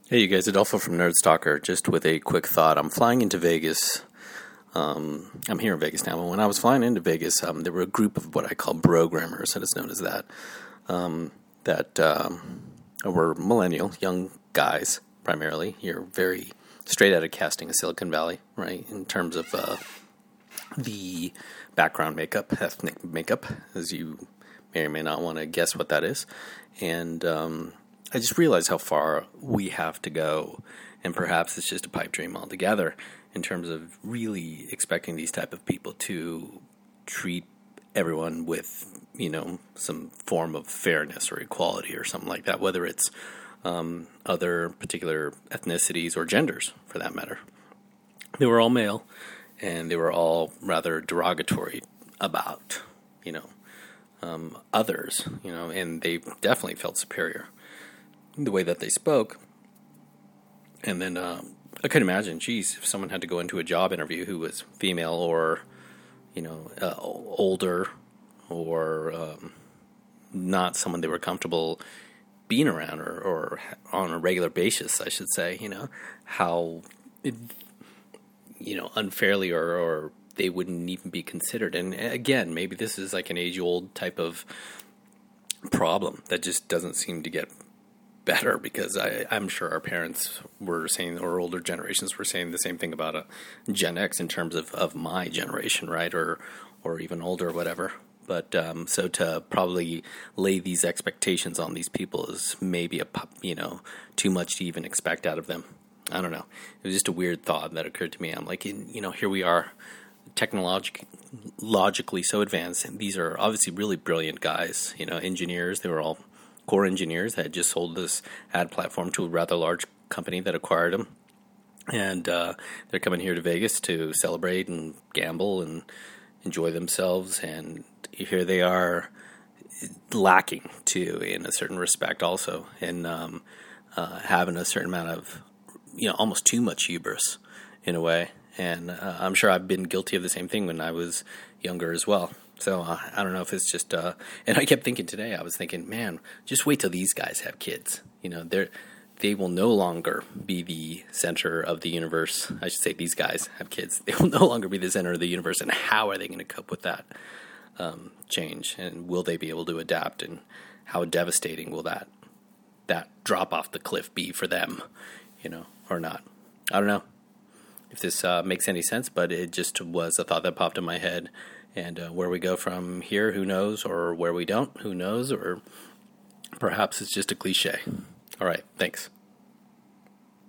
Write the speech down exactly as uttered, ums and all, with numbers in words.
Hey, you guys, Adolfo from Nerdstalker. Just with a quick thought. I'm flying into Vegas. Um, I'm here in Vegas now. And when I was flying into Vegas, um, there were a group of what I call programmers, and it's known as that, um, that um, were millennial, young guys, primarily. You're very straight out of casting of Silicon Valley, right, in terms of uh, the background makeup, ethnic makeup, as you may or may not want to guess what that is. And um, I just realized how far we have to go, and perhaps it's just a pipe dream altogether in terms of really expecting these type of people to treat everyone with, you know, some form of fairness or equality or something like that, whether it's um, other particular ethnicities or genders, for that matter. They were all male, and they were all rather derogatory about, you know, um, others, you know, and they definitely felt superior the way that they spoke. And then uh, I could imagine, geez, if someone had to go into a job interview who was female or, you know, uh, older or um, not someone they were comfortable being around or, or on a regular basis, I should say, you know, how, it, you know, unfairly or, or they wouldn't even be considered. And again, maybe this is like an age-old type of problem that just doesn't seem to get better, because I, I'm sure our parents were saying, or older generations were saying the same thing about a Gen X in terms of, of my generation, right, or or even older, or whatever. But um, so to probably lay these expectations on these people is maybe a you know too much to even expect out of them. I don't know. It was just a weird thought that occurred to me. I'm like, you know, here we are, technologically so advanced, and these are obviously really brilliant guys. You know, engineers. They were all core engineers that had just sold this ad platform to a rather large company that acquired them. And uh, they're coming here to Vegas to celebrate and gamble and enjoy themselves. And here they are lacking, too, in a certain respect also, and um, uh, having a certain amount of, you know, almost too much hubris in a way. And uh, I'm sure I've been guilty of the same thing when I was younger as well. So uh, I don't know if it's just, uh, and I kept thinking today, I was thinking, man, just wait till these guys have kids. You know, they're, they will no longer be the center of the universe. I should say these guys have kids. They will no longer be the center of the universe. And how are they going to cope with that um, change? And will they be able to adapt? And how devastating will that, that drop off the cliff be for them, you know, or not? I don't know if this uh, makes any sense, but it just was a thought that popped in my head. And uh, where we go from here, who knows? Or where we don't, who knows? Or perhaps it's just a cliche. All right, thanks.